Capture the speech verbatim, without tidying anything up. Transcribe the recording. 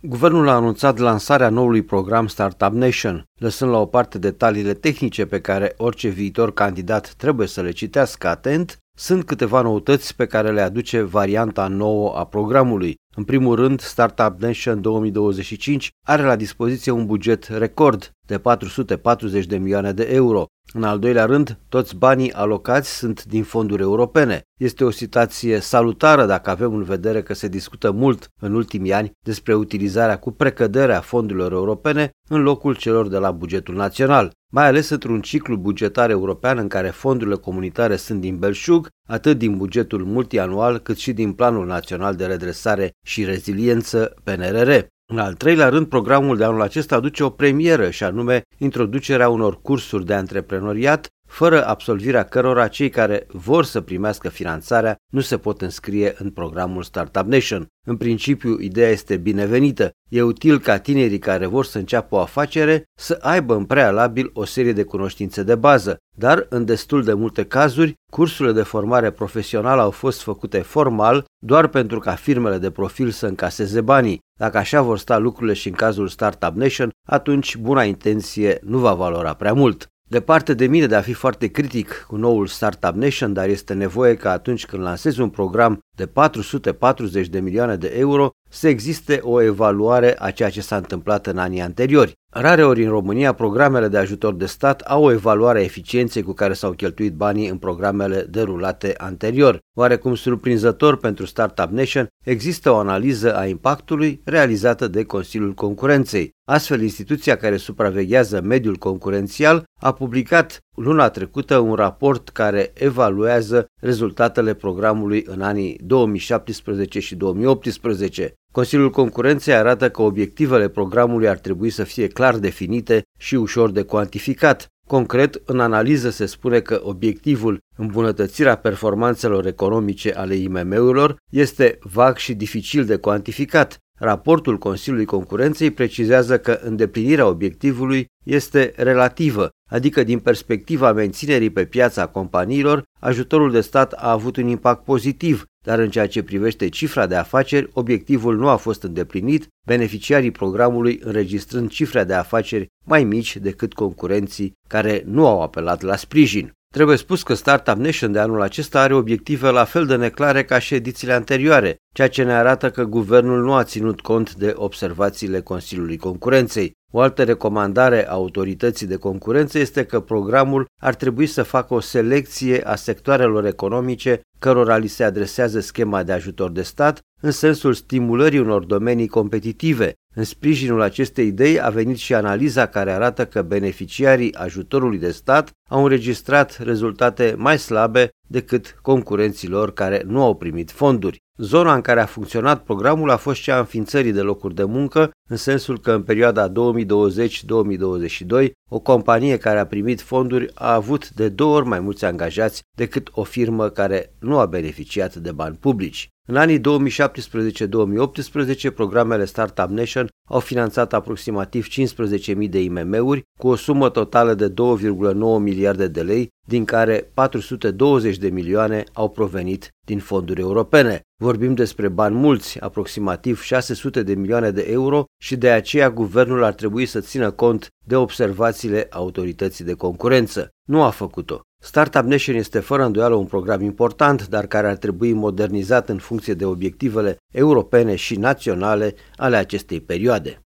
Guvernul a anunțat lansarea noului program Startup Nation, lăsând la o parte detaliile tehnice pe care orice viitor candidat trebuie să le citească atent. Sunt câteva noutăți pe care le aduce varianta nouă a programului. În primul rând, Startup Nation două mii douăzeci și cinci are la dispoziție un buget record de patru sute patruzeci de milioane de euro. În al doilea rând, toți banii alocați sunt din fonduri europene. Este o situație salutară dacă avem în vedere că se discută mult în ultimii ani despre utilizarea cu precădere a fondurilor europene în locul celor de la bugetul național, mai ales într-un ciclu bugetar european în care fondurile comunitare sunt din belșug, atât din bugetul multianual cât și din Planul Național de Redresare și Reziliență P N R R. În al treilea rând, programul de anul acesta aduce o premieră și anume introducerea unor cursuri de antreprenoriat, fără absolvirea cărora cei care vor să primească finanțarea nu se pot înscrie în programul Startup Nation. În principiu, ideea este binevenită. E util ca tinerii care vor să înceapă o afacere să aibă în prealabil o serie de cunoștințe de bază, dar în destul de multe cazuri, cursurile de formare profesională au fost făcute formal doar pentru ca firmele de profil să încaseze banii. Dacă așa vor sta lucrurile și în cazul Startup Nation, atunci buna intenție nu va valora prea mult. Departe de mine de a fi foarte critic cu noul Startup Nation, dar este nevoie ca atunci când lansezi un program de patru sute patruzeci de milioane de euro să existe o evaluare a ceea ce s-a întâmplat în anii anteriori. Rareori în România, programele de ajutor de stat au o evaluare a eficienței cu care s-au cheltuit banii în programele derulate anterior. Oarecum surprinzător pentru Startup Nation, există o analiză a impactului realizată de Consiliul Concurenței. Astfel, instituția care supraveghează mediul concurențial a publicat luna trecută un raport care evaluează rezultatele programului în anii două mii șaptesprezece și două mii optsprezece. Consiliul Concurenței arată că obiectivele programului ar trebui să fie clar definite și ușor de cuantificat. Concret, în analiză se spune că obiectivul îmbunătățirea performanțelor economice ale I M M-urilor este vag și dificil de cuantificat. Raportul Consiliului Concurenței precizează că îndeplinirea obiectivului este relativă, adică din perspectiva menținerii pe piața companiilor, ajutorul de stat a avut un impact pozitiv, dar în ceea ce privește cifra de afaceri, obiectivul nu a fost îndeplinit, beneficiarii programului înregistrând cifre de afaceri mai mici decât concurenții care nu au apelat la sprijin. Trebuie spus că Startup Nation de anul acesta are obiective la fel de neclare ca și edițiile anterioare, ceea ce ne arată că guvernul nu a ținut cont de observațiile Consiliului Concurenței. O altă recomandare a autorității de concurență este că programul ar trebui să facă o selecție a sectoarelor economice cărora li se adresează schema de ajutor de stat în sensul stimulării unor domenii competitive. În sprijinul acestei idei a venit și analiza care arată că beneficiarii ajutorului de stat au înregistrat rezultate mai slabe decât concurenții lor care nu au primit fonduri. Zona în care a funcționat programul a fost cea a înființării de locuri de muncă, în sensul că în perioada două mii douăzeci - două mii douăzeci și doi, o companie care a primit fonduri a avut de două ori mai mulți angajați decât o firmă care nu a beneficiat de bani publici. În anii două mii șaptesprezece - două mii optsprezece, programele Startup Nation au finanțat aproximativ cincisprezece mii de I M M-uri cu o sumă totală de două virgulă nouă miliarde de lei, din care patru sute douăzeci de milioane au provenit din fonduri europene. Vorbim despre bani mulți, aproximativ șase sute de milioane de euro, și de aceea guvernul ar trebui să țină cont de observațiile autorității de concurență. Nu a făcut-o. Startup Nation este fără îndoială un program important, dar care ar trebui modernizat în funcție de obiectivele europene și naționale ale acestei perioade.